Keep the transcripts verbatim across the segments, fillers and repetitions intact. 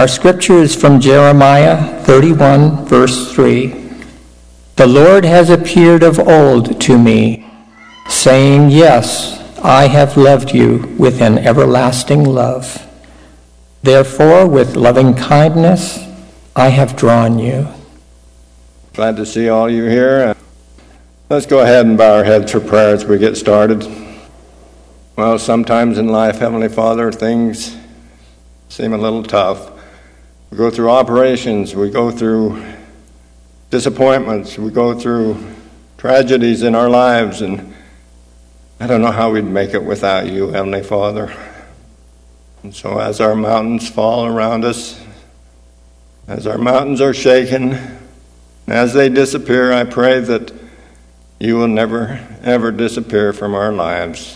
Our scripture is from Jeremiah thirty-one, verse three. The Lord has appeared of old to me, saying, yes, I have loved you with an everlasting love. Therefore, with loving kindness, I have drawn you. Glad to see all you here. Let's go ahead and bow our heads for prayer as we get started. Well, sometimes in life, Heavenly Father, things seem a little tough. We go through operations, we go through disappointments, we go through tragedies in our lives, and I don't know how we'd make it without you, Heavenly Father. And so as our mountains fall around us, as our mountains are shaken, as they disappear, I pray that you will never, ever disappear from our lives.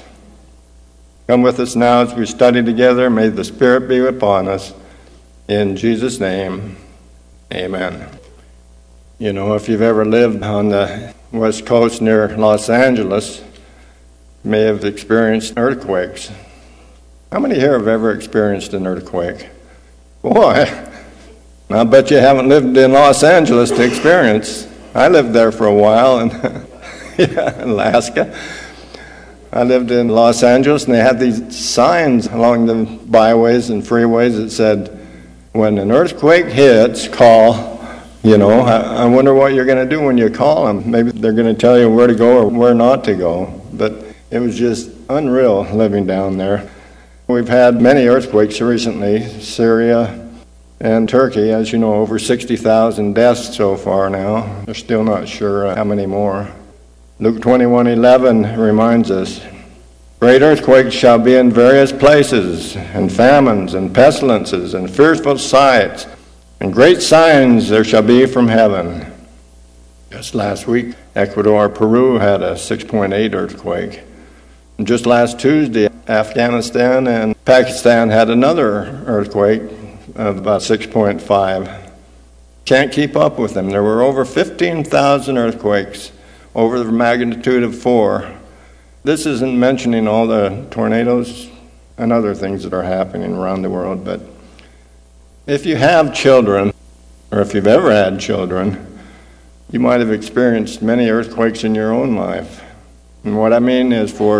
Come with us now as we study together. May the Spirit be upon us. In Jesus' name, amen. You know, if you've ever lived on the west coast near Los Angeles, you may have experienced earthquakes. How many here have ever experienced an earthquake? Boy, I bet you haven't lived in Los Angeles to experience. I lived there for a while in yeah, Alaska. I lived in Los Angeles, and they had these signs along the byways and freeways that said, when an earthquake hits, call, you know. I, I wonder what you're going to do when you call them. Maybe they're going to tell you where to go or where not to go. But it was just unreal living down there. We've had many earthquakes recently, Syria and Turkey. As you know, over sixty thousand deaths so far now. They're still not sure how many more. Luke twenty-one eleven reminds us, great earthquakes shall be in various places, and famines, and pestilences, and fearful sights, and great signs there shall be from heaven. Just last week, Ecuador, Peru had a six point eight earthquake. And just last Tuesday, Afghanistan and Pakistan had another earthquake of about six point five. Can't keep up with them. There were over fifteen thousand earthquakes over the magnitude of four. This isn't mentioning all the tornadoes and other things that are happening around the world, but if you have children, or if you've ever had children, you might have experienced many earthquakes in your own life. And what I mean is for,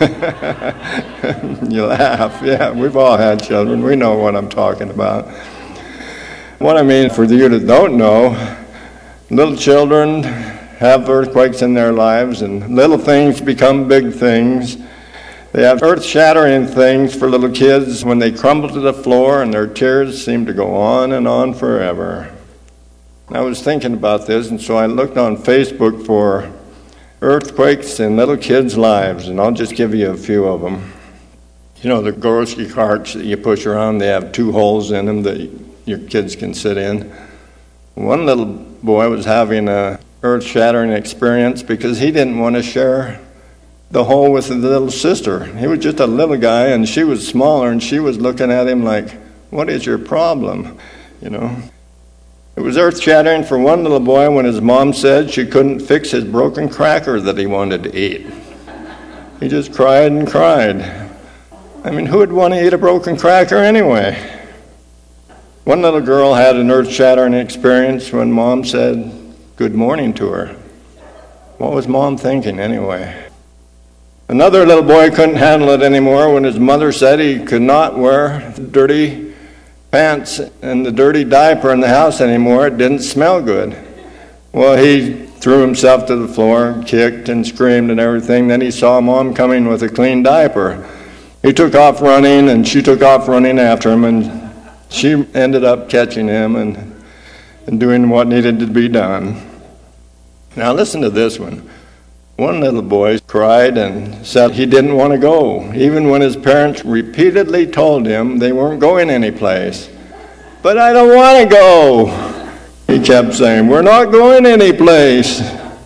you laugh, yeah, we've all had children, we know what I'm talking about. What I mean for you that don't know, little children have earthquakes in their lives, and little things become big things. They have earth-shattering things for little kids when they crumble to the floor and their tears seem to go on and on forever. I was thinking about this, and so I looked on Facebook for earthquakes in little kids' lives, and I'll just give you a few of them. You know, the grocery carts that you push around, they have two holes in them that your kids can sit in. One little boy was having a earth-shattering experience because he didn't want to share the hole with his little sister. He was just a little guy, and she was smaller, and she was looking at him like, what is your problem? You know. It was earth-shattering for one little boy when his mom said she couldn't fix his broken cracker that he wanted to eat. He just cried and cried. I mean, who would want to eat a broken cracker anyway? One little girl had an earth-shattering experience when mom said good morning to her. What was mom thinking anyway? Another little boy couldn't handle it anymore when his mother said he could not wear dirty pants and the dirty diaper in the house anymore. It didn't smell good. Well, he threw himself to the floor, kicked and screamed and everything. Then he saw mom coming with a clean diaper. He took off running, and she took off running after him, and she ended up catching him and, and doing what needed to be done. Now listen to this one. One little boy cried and said he didn't want to go, even when his parents repeatedly told him they weren't going anyplace. But I don't want to go, he kept saying. We're not going anyplace.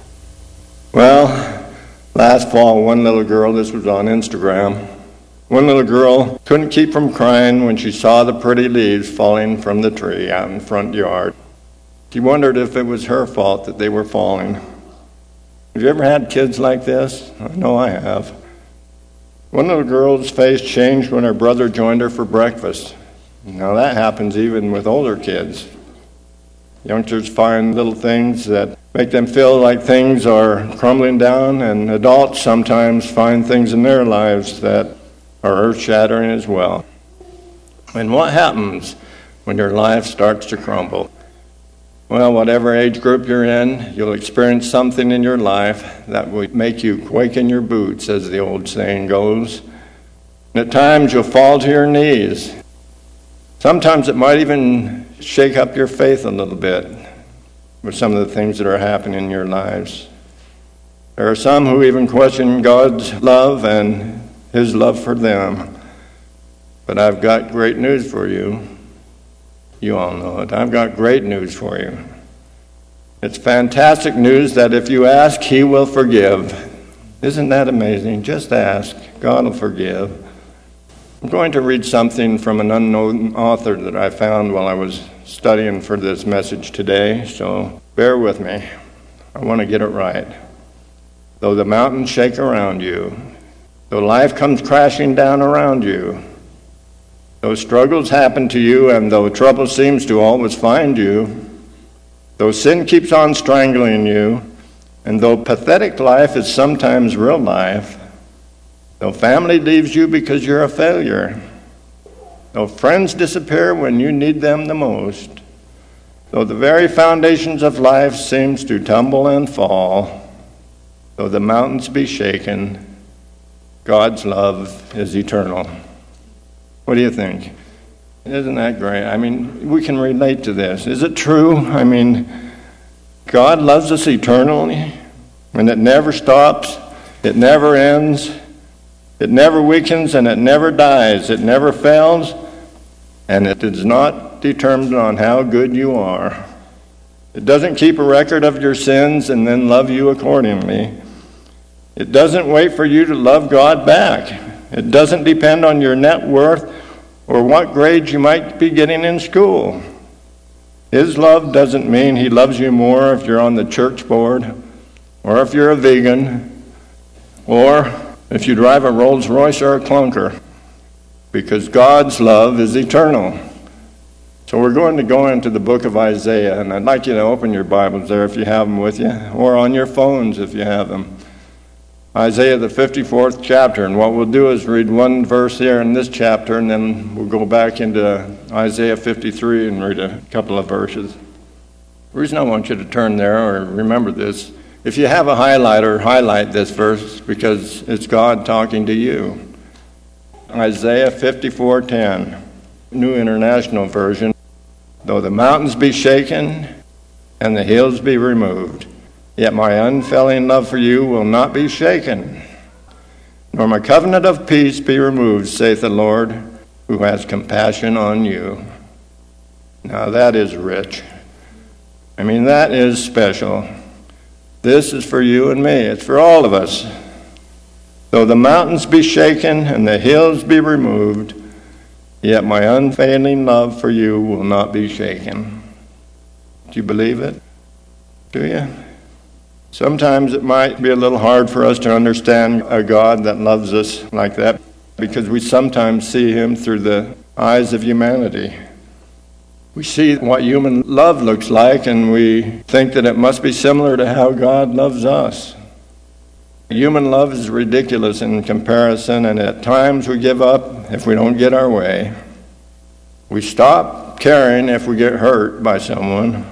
Well, last fall, one little girl, this was on Instagram, one little girl couldn't keep from crying when she saw the pretty leaves falling from the tree out in the front yard. She wondered if it was her fault that they were falling. Have you ever had kids like this? I know I have. One little girl's face changed when her brother joined her for breakfast. Now that happens even with older kids. Youngsters find little things that make them feel like things are crumbling down, and adults sometimes find things in their lives that are earth-shattering as well. And what happens when your life starts to crumble? Well, whatever age group you're in, you'll experience something in your life that will make you quake in your boots, as the old saying goes. And at times you'll fall to your knees. Sometimes it might even shake up your faith a little bit with some of the things that are happening in your lives. There are some who even question God's love and His love for them. But I've got great news for you. You all know it. I've got great news for you. It's fantastic news that if you ask, He will forgive. Isn't that amazing? Just ask. God will forgive. I'm going to read something from an unknown author that I found while I was studying for this message today, so bear with me. I want to get it right. Though the mountains shake around you, though life comes crashing down around you, though struggles happen to you, and though trouble seems to always find you, though sin keeps on strangling you, and though pathetic life is sometimes real life, though family leaves you because you're a failure, though friends disappear when you need them the most, though the very foundations of life seems to tumble and fall, though the mountains be shaken, God's love is eternal. What do you think? Isn't that great? I mean, we can relate to this. Is it true? I mean, God loves us eternally, and it never stops, it never ends, it never weakens, and it never dies. It never fails, and it is not determined on how good you are. It doesn't keep a record of your sins and then love you accordingly. It doesn't wait for you to love God back. It doesn't depend on your net worth or what grades you might be getting in school. His love doesn't mean He loves you more if you're on the church board, or if you're a vegan, or if you drive a Rolls Royce or a clunker, because God's love is eternal. So we're going to go into the book of Isaiah, and I'd like you to open your Bibles there if you have them with you, or on your phones if you have them. Isaiah, the fifty-fourth chapter, and what we'll do is read one verse here in this chapter, and then we'll go back into Isaiah fifty-three and read a couple of verses. The reason I want you to turn there or remember this, if you have a highlighter, highlight this verse because it's God talking to you. Isaiah fifty-four ten, New International Version. Though the mountains be shaken and the hills be removed, yet my unfailing love for you will not be shaken, nor my covenant of peace be removed, saith the Lord, who has compassion on you. Now that is rich. I mean, that is special. This is for you and me. It's for all of us. Though the mountains be shaken and the hills be removed, yet my unfailing love for you will not be shaken. Do you believe it? Do you? Sometimes it might be a little hard for us to understand a God that loves us like that because we sometimes see Him through the eyes of humanity. We see what human love looks like and we think that it must be similar to how God loves us. Human love is ridiculous in comparison, and at times we give up if we don't get our way. We stop caring if we get hurt by someone.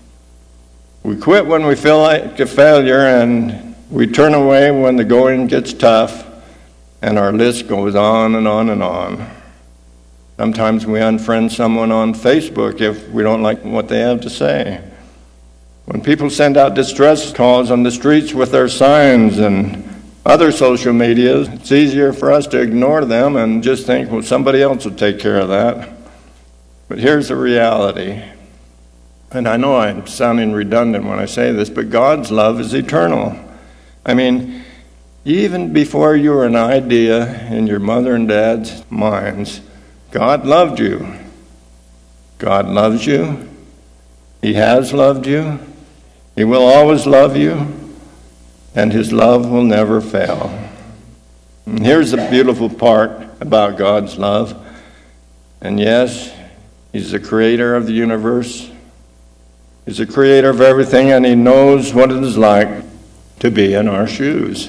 We quit when we feel like a failure, and we turn away when the going gets tough, and our list goes on and on and on. Sometimes we unfriend someone on Facebook if we don't like what they have to say. When people send out distress calls on the streets with their signs and other social medias, it's easier for us to ignore them and just think, well, somebody else will take care of that. But here's the reality. And I know I'm sounding redundant when I say this, but God's love is eternal. I mean, even before you were an idea in your mother and dad's minds, God loved you. God loves you. He has loved you. He will always love you. And His love will never fail. And here's the beautiful part about God's love. And yes, He's the creator of the universe. He's the creator of everything, and he knows what it is like to be in our shoes.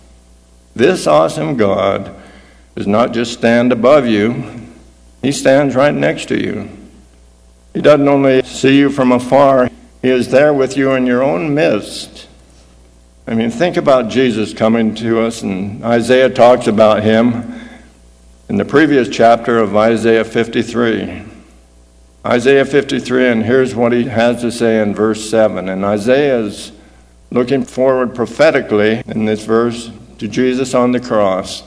This awesome God does not just stand above you, he stands right next to you. He doesn't only see you from afar, he is there with you in your own midst. I mean, think about Jesus coming to us, and Isaiah talks about him in the previous chapter of Isaiah fifty-three. Isaiah fifty-three, and here's what he has to say in verse seven. And Isaiah is looking forward prophetically in this verse to Jesus on the cross.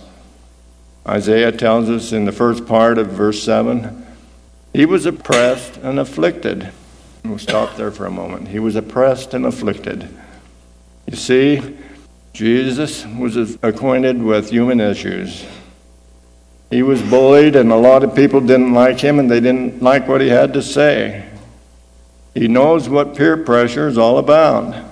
Isaiah tells us in the first part of verse seven, he was oppressed and afflicted. We'll stop there for a moment. He was oppressed and afflicted. You see, Jesus was acquainted with human issues. He was bullied, and a lot of people didn't like him, and they didn't like what he had to say. He knows what peer pressure is all about.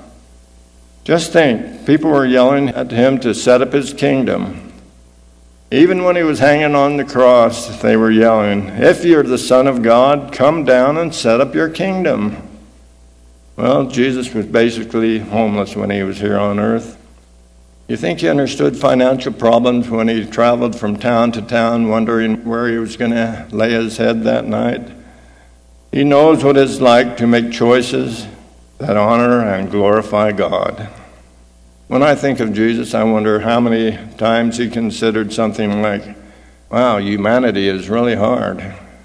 Just think, people were yelling at him to set up his kingdom. Even when he was hanging on the cross, they were yelling, "If you're the Son of God, come down and set up your kingdom." Well, Jesus was basically homeless when he was here on earth. You think he understood financial problems when he traveled from town to town, wondering where he was going to lay his head that night? He knows what it's like to make choices that honor and glorify God. When I think of Jesus, I wonder how many times he considered something like, wow, humanity is really hard.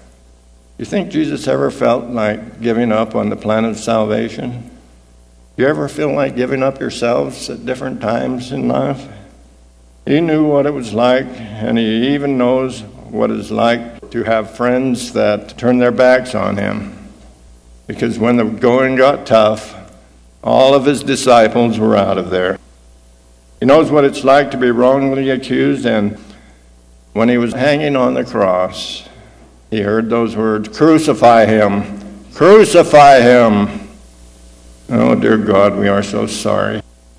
You think Jesus ever felt like giving up on the plan of salvation? You ever feel like giving up yourselves at different times in life? He knew what it was like, and he even knows what it's like to have friends that turn their backs on him. Because when the going got tough, all of his disciples were out of there. He knows what it's like to be wrongly accused, and when he was hanging on the cross, he heard those words, "Crucify him! Crucify him!" Oh, dear God, we are so sorry.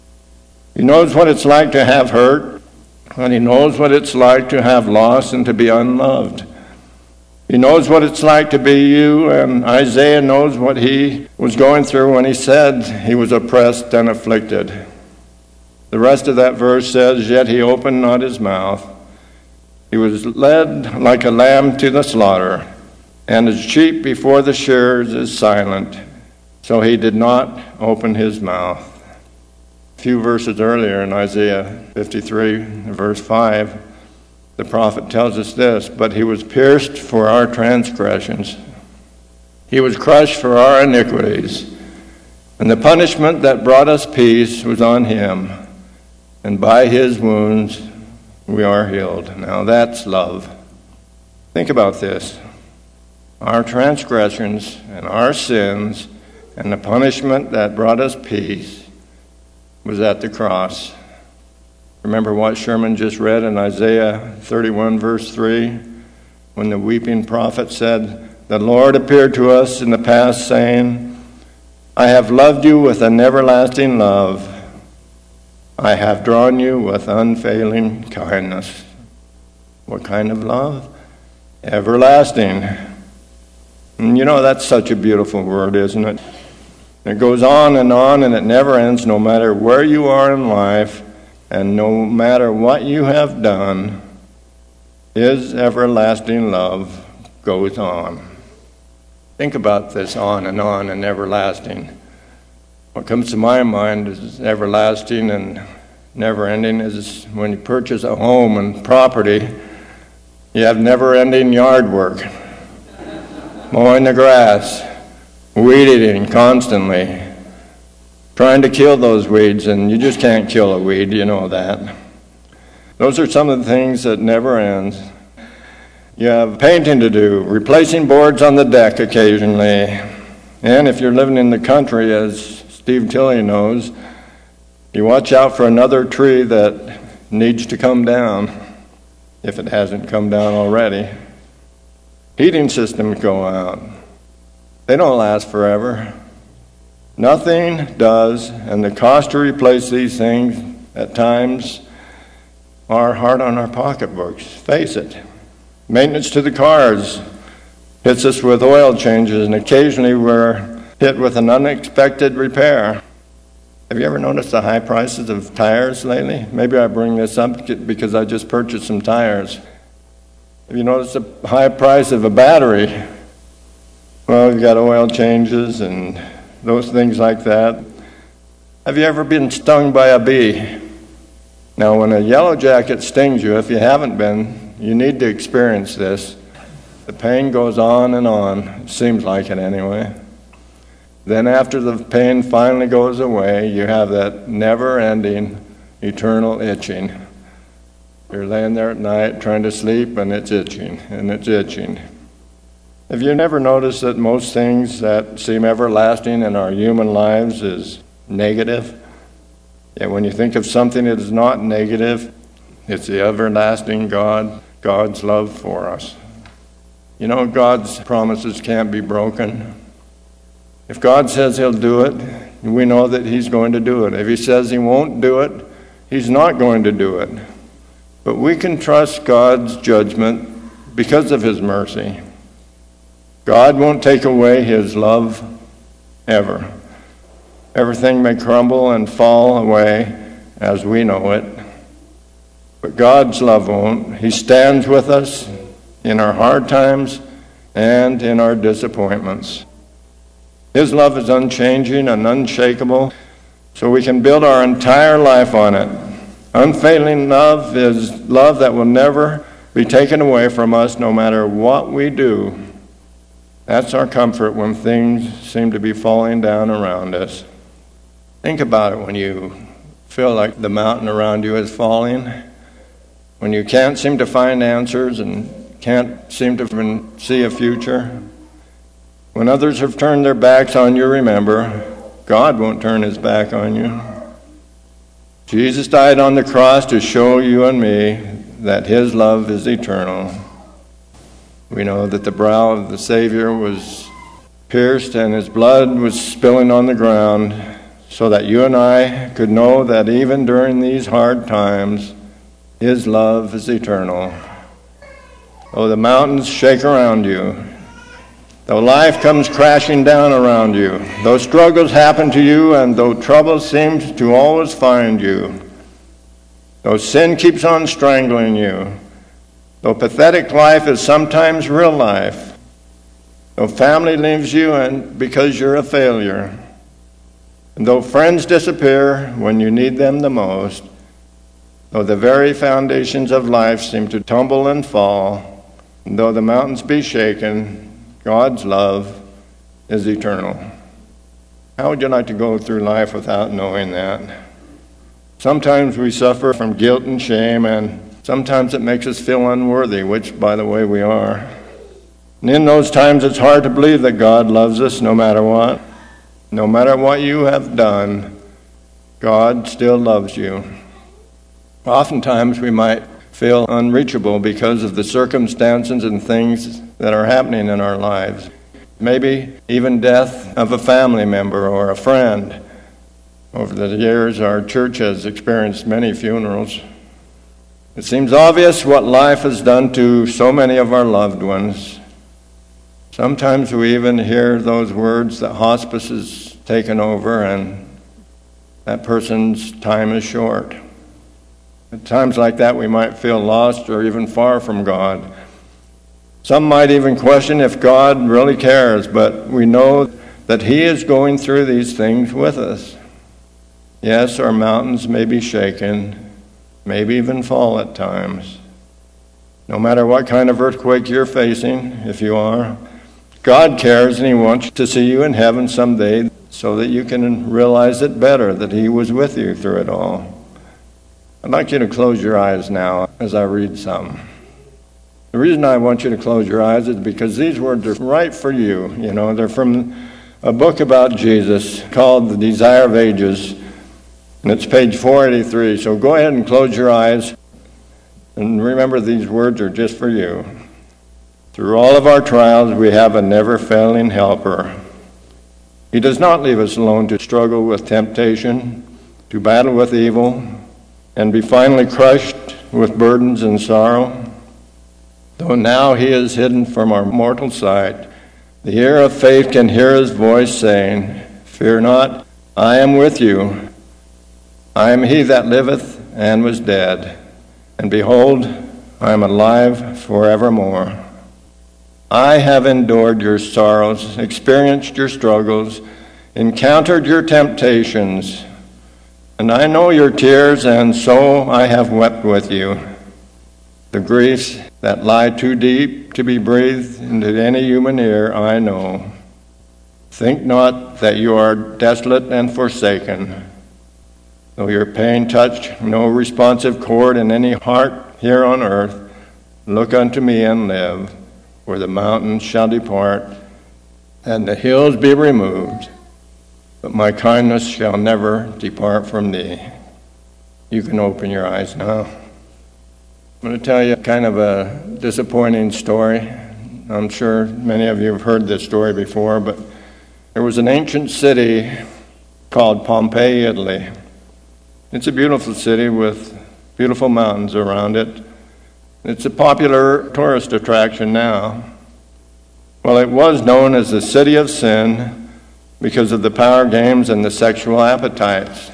He knows what it's like to have hurt, and he knows what it's like to have loss and to be unloved. He knows what it's like to be you, and Isaiah knows what he was going through when he said he was oppressed and afflicted. The rest of that verse says, "Yet he opened not his mouth. He was led like a lamb to the slaughter, and as sheep before the shearers is silent. So he did not open his mouth." A few verses earlier in Isaiah fifty-three, verse five, the prophet tells us this, "But he was pierced for our transgressions. He was crushed for our iniquities. And the punishment that brought us peace was on him. And by his wounds we are healed." Now that's love. Think about this. Our transgressions and our sins and the punishment that brought us peace was at the cross. Remember what Sherman just read in Isaiah thirty-one, verse three, when the weeping prophet said, "The Lord appeared to us in the past, saying, I have loved you with an everlasting love. I have drawn you with unfailing kindness." What kind of love? Everlasting. And you know, that's such a beautiful word, isn't it? It goes on and on, and it never ends, no matter where you are in life, and no matter what you have done. His everlasting love goes on. Think about this, on and on and everlasting. What comes to my mind is everlasting and never-ending is when you purchase a home and property, you have never-ending yard work, mowing the grass, weed eating constantly, trying to kill those weeds, and you just can't kill a weed, you know that. Those are some of the things that never ends. You have painting to do, replacing boards on the deck occasionally, and if you're living in the country, as Steve Tilley knows, you watch out for another tree that needs to come down, if it hasn't come down already. Heating systems go out. They don't last forever. Nothing does, and the cost to replace these things at times are hard on our pocketbooks. Face it. Maintenance to the cars hits us with oil changes, and occasionally we're hit with an unexpected repair. Have you ever noticed the high prices of tires lately? Maybe I bring this up because I just purchased some tires. Have you noticed the high price of a battery? Well, you've got oil changes and those things like that. Have you ever been stung by a bee? Now, when a yellow jacket stings you, if you haven't been, you need to experience this. The pain goes on and on. It seems like it anyway. Then after the pain finally goes away, you have that never-ending, eternal itching. You're laying there at night trying to sleep, and it's itching, and it's itching. Have you never noticed that most things that seem everlasting in our human lives is negative? Yet when you think of something that is not negative, it's the everlasting God, God's love for us. You know, God's promises can't be broken. If God says he'll do it, we know that he's going to do it. If he says he won't do it, he's not going to do it. But we can trust God's judgment because of his mercy. God won't take away his love ever. Everything may crumble and fall away as we know it, but God's love won't. He stands with us in our hard times and in our disappointments. His love is unchanging and unshakable, so we can build our entire life on it. Unfailing love is love that will never be taken away from us no matter what we do. That's our comfort when things seem to be falling down around us. Think about it when you feel like the mountain around you is falling, when you can't seem to find answers and can't seem to even see a future. When others have turned their backs on you, remember, God won't turn his back on you. Jesus died on the cross to show you and me that his love is eternal. We know that the brow of the Savior was pierced and his blood was spilling on the ground so that you and I could know that even during these hard times, his love is eternal. Though the mountains shake around you, though life comes crashing down around you, though struggles happen to you, and though trouble seems to always find you, though sin keeps on strangling you, though pathetic life is sometimes real life, though family leaves you and because you're a failure, and though friends disappear when you need them the most, though the very foundations of life seem to tumble and fall, and though the mountains be shaken, God's love is eternal. How would you like to go through life without knowing that? Sometimes we suffer from guilt and shame, and sometimes it makes us feel unworthy, which, by the way, we are. And in those times, it's hard to believe that God loves us no matter what. No matter what you have done, God still loves you. Oftentimes, we might feel unreachable because of the circumstances and things that are happening in our lives. Maybe even death of a family member or a friend. Over the years, our church has experienced many funerals. It seems obvious what life has done to so many of our loved ones. Sometimes we even hear those words that hospice is taken over and that person's time is short. At times like that, we might feel lost or even far from God. Some might even question if God really cares, but we know that he is going through these things with us. Yes, our mountains may be shaken, maybe even fall at times. No matter what kind of earthquake you're facing, if you are, God cares and he wants to see you in heaven someday so that you can realize it better, that he was with you through it all. I'd like you to close your eyes now as I read some. The reason I want you to close your eyes is because these words are right for you. You know, they're from a book about Jesus called The Desire of Ages, and it's page four eighty-three. So go ahead and close your eyes, and remember these words are just for you. Through all of our trials, we have a never-failing helper. He does not leave us alone to struggle with temptation, to battle with evil, and be finally crushed with burdens and sorrow. Though now he is hidden from our mortal sight, the ear of faith can hear his voice saying, Fear not, I am with you. I am he that liveth and was dead, and behold, I am alive forevermore. I have endured your sorrows, experienced your struggles, encountered your temptations, and I know your tears, and so I have wept with you. The griefs that lie too deep to be breathed into any human ear, I know. Think not that you are desolate and forsaken. Though your pain touch no responsive chord in any heart here on earth, look unto me and live, where the mountains shall depart and the hills be removed, but my kindness shall never depart from thee. You can open your eyes now. I'm going to tell you kind of a disappointing story. I'm sure many of you have heard this story before, but there was an ancient city called Pompeii, Italy. It's a beautiful city with beautiful mountains around it. It's a popular tourist attraction now. Well, it was known as the City of Sin because of the power games and the sexual appetites.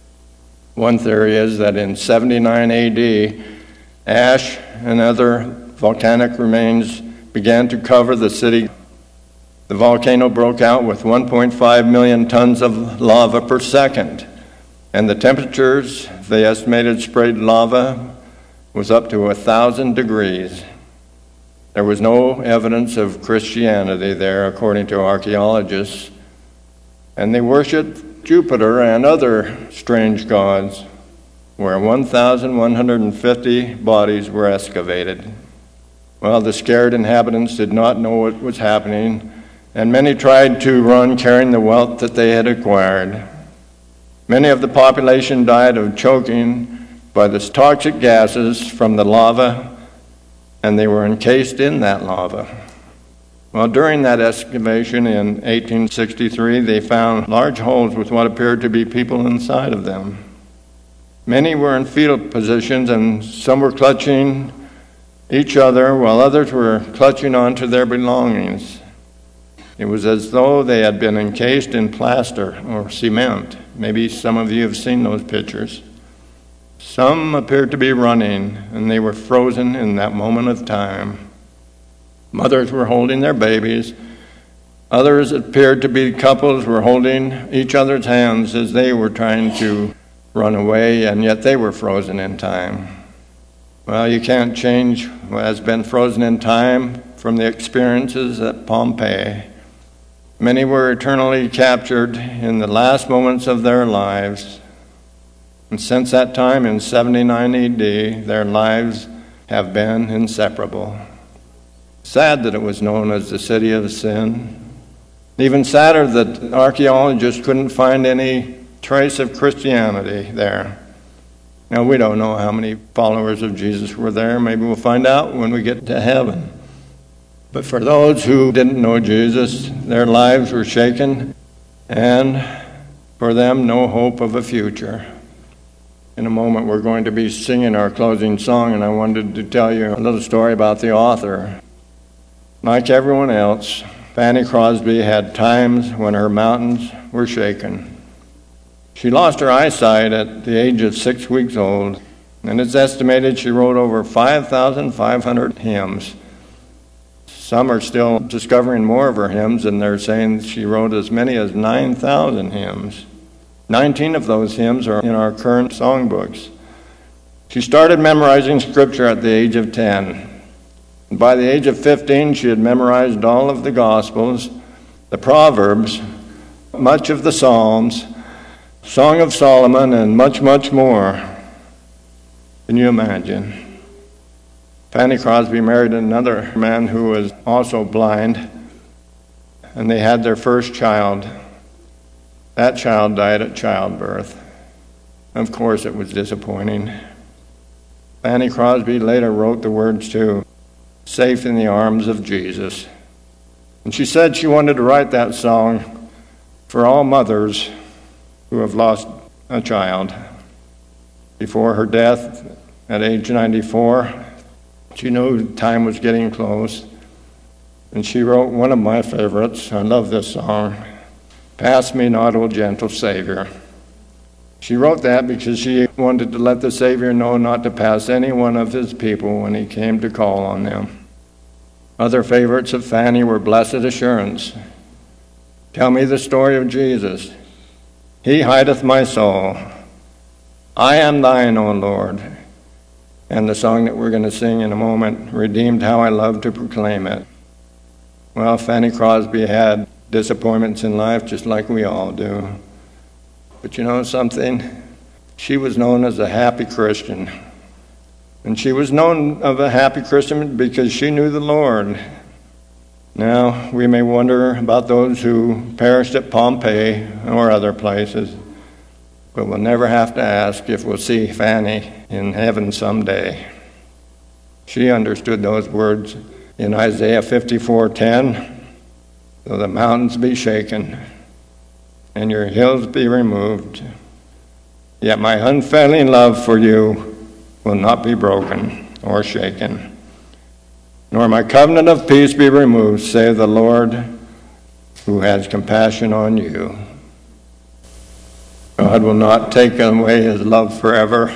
One theory is that in seventy-nine A D, ash and other volcanic remains began to cover the city. The volcano broke out with one point five million tons of lava per second, and the temperatures, they estimated sprayed lava, was up to one thousand degrees. There was no evidence of Christianity there, according to archaeologists, and they worshipped Jupiter and other strange gods, where one thousand one hundred fifty bodies were excavated. Well, the scared inhabitants did not know what was happening, and many tried to run carrying the wealth that they had acquired. Many of the population died of choking by the toxic gases from the lava, and they were encased in that lava. Well, during that excavation in eighteen sixty-three, they found large holes with what appeared to be people inside of them. Many were in fetal positions, and some were clutching each other, while others were clutching onto their belongings. It was as though they had been encased in plaster or cement. Maybe some of you have seen those pictures. Some appeared to be running, and they were frozen in that moment of time. Mothers were holding their babies. Others appeared to be couples were holding each other's hands as they were trying to run away, and yet they were frozen in time. Well, you can't change what has been frozen in time from the experiences at Pompeii. Many were eternally captured in the last moments of their lives. And since that time in seventy-nine A D, their lives have been inseparable. Sad that it was known as the City of Sin. Even sadder that archaeologists couldn't find any trace of Christianity there. Now, we don't know how many followers of Jesus were there. Maybe we'll find out when we get to heaven. But for those who didn't know Jesus, their lives were shaken, and for them, no hope of a future. In a moment, we're going to be singing our closing song, and I wanted to tell you a little story about the author. Like everyone else, Fanny Crosby had times when her mountains were shaken. She lost her eyesight at the age of six weeks old, and it's estimated she wrote over five thousand five hundred hymns. Some are still discovering more of her hymns, and they're saying she wrote as many as nine thousand hymns. Nineteen of those hymns are in our current songbooks. She started memorizing scripture at the age of ten. By the age of fifteen, she had memorized all of the Gospels, the Proverbs, much of the Psalms, Song of Solomon, and much, much more. Can you imagine? Fanny Crosby married another man who was also blind, and they had their first child. That child died at childbirth. Of course, it was disappointing. Fanny Crosby later wrote the words to Safe in the Arms of Jesus. And she said she wanted to write that song for all mothers who have lost a child. Before her death at age ninety-four, She knew time was getting close, and she wrote one of my favorites. I love this song, "Pass Me Not, O Gentle Savior." She wrote that because she wanted to let the Savior know not to pass any one of his people when he came to call on them. Other favorites of Fanny were "Blessed Assurance," "Tell Me the Story of Jesus," "He hideth my soul," "I am thine, O Lord," and the song that we're going to sing in a moment, "Redeemed, How I Love to Proclaim It." Well, Fanny Crosby had disappointments in life just like we all do. But you know something? She was known as a happy Christian. And she was known of a happy Christian because she knew the Lord. Now, we may wonder about those who perished at Pompeii or other places, but we'll never have to ask if we'll see Fanny in heaven someday. She understood those words in Isaiah fifty-four ten, "Though the mountains be shaken, and your hills be removed, yet my unfailing love for you will not be broken or shaken, nor my covenant of peace be removed, save the Lord who has compassion on you." God will not take away his love forever,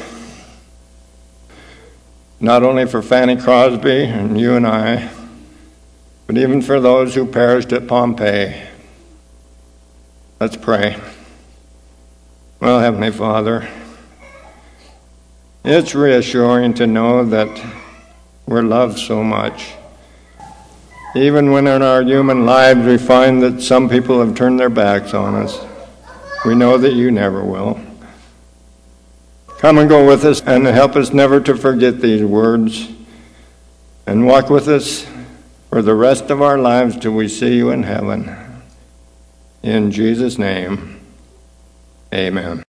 not only for Fanny Crosby and you and I, but even for those who perished at Pompeii. Let's pray. Well, Heavenly Father, it's reassuring to know that we're loved so much. Even when in our human lives we find that some people have turned their backs on us, we know that you never will. Come and go with us and help us never to forget these words, and walk with us for the rest of our lives till we see you in heaven. In Jesus' name, amen.